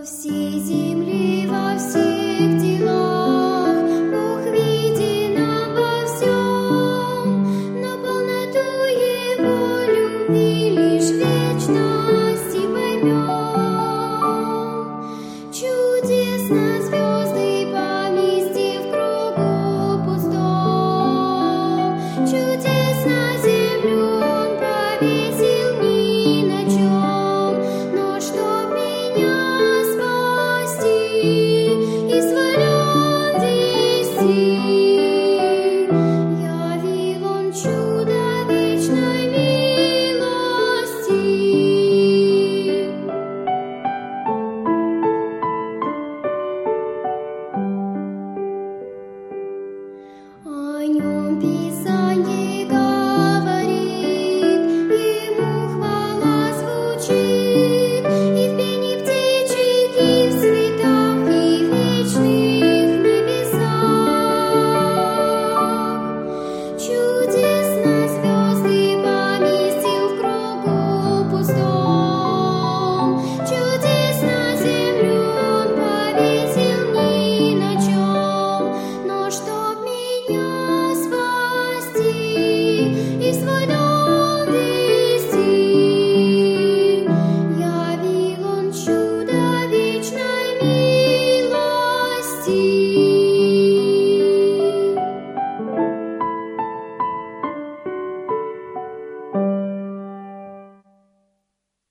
всей земли, во всех делах Бог виден обо всем, но полноту Его любви лишь в вечности поймем. Чудесно звезды поместив в кругу пустом, чудесно землю Он повесил ни на чем, но чтоб меня спасти и свален вести, явил Он чудо вечной милости. О нем Писание говорит, ему хвала звучит, и в пении птичек, и в цветах, и в вечных небесах. Чудесно звезды поместил в кругу пустом, чудесно землю Он повесил ни на чем, но чтоб меня